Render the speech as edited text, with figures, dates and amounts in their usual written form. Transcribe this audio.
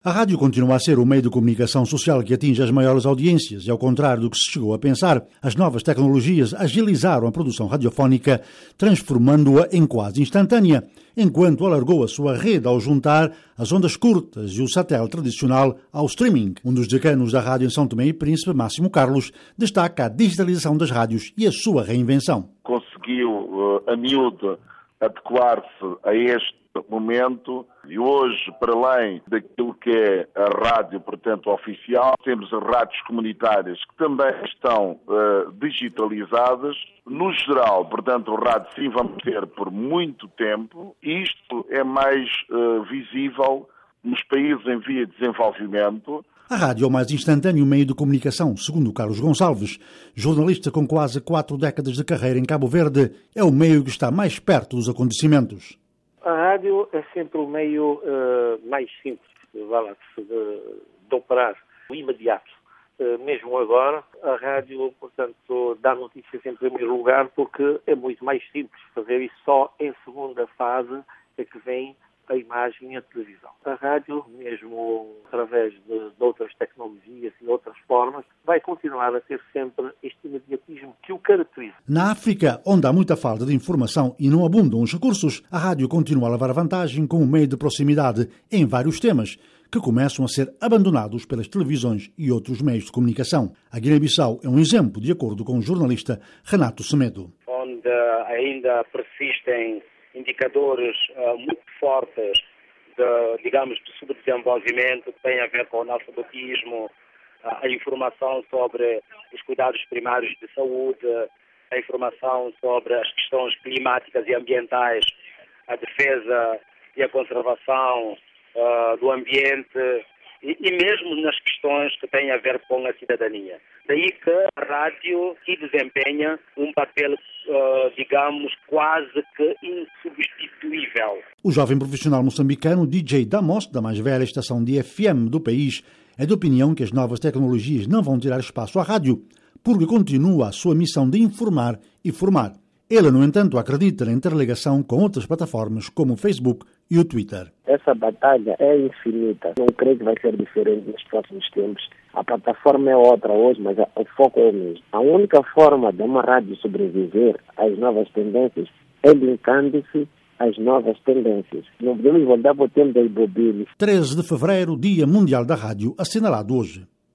A rádio continua a ser o meio de comunicação social que atinge as maiores audiências e, ao contrário do que se chegou a pensar, as novas tecnologias agilizaram a produção radiofónica, transformando-a em quase instantânea, enquanto alargou a sua rede ao juntar as ondas curtas e o satélite tradicional ao streaming. Um dos decanos da rádio em São Tomé e Príncipe, Máximo Carlos, destaca a digitalização das rádios e a sua reinvenção. Conseguiu, a miúdo, adequar-se a este momento e hoje, para além daquilo que é a rádio, portanto, oficial, temos as rádios comunitárias que também estão digitalizadas. No geral, portanto, o rádio sim vamos ter por muito tempo. Isto é mais visível nos países em via de desenvolvimento. A rádio é o mais instantâneo meio de comunicação, segundo Carlos Gonçalves, jornalista com quase 4 décadas de carreira em Cabo Verde, é o meio que está mais perto dos acontecimentos. A rádio é sempre o meio mais simples de operar, o imediato. Mesmo agora, a rádio, portanto, dá notícias em primeiro lugar porque é muito mais simples fazer isso. Só em segunda fase é que vem a imagem e a televisão. A rádio, mesmo através de outras tecnologias e outras formas, vai continuar a ter sempre este imediatismo que o caracteriza. Na África, onde há muita falta de informação e não abundam os recursos, a rádio continua a levar vantagem como meio de proximidade em vários temas, que começam a ser abandonados pelas televisões e outros meios de comunicação. A Guiné-Bissau é um exemplo, de acordo com o jornalista Renato Semedo. Onde ainda persistem indicadores muito fortes de subdesenvolvimento, que têm a ver com o analfabetismo, a informação sobre os cuidados primários de saúde, a informação sobre as questões climáticas e ambientais, a defesa e a conservação do ambiente e mesmo nas questões que têm a ver com a cidadania. Daí que a rádio desempenha um papel, quase que insubstituível. O jovem profissional moçambicano DJ Damos, da mais velha estação de FM do país, é de opinião que as novas tecnologias não vão tirar espaço à rádio, porque continua a sua missão de informar e formar. Ele, no entanto, acredita na interligação com outras plataformas como o Facebook e o Twitter. Essa batalha é infinita. Não creio que vai ser diferente nos próximos tempos. A plataforma é outra hoje, mas o foco é o mesmo. A única forma de uma rádio sobreviver às novas tendências é linkando-se às novas tendências. Não podemos voltar para o tempo da ibobilha. 13 de fevereiro, Dia Mundial da Rádio, assinalado hoje.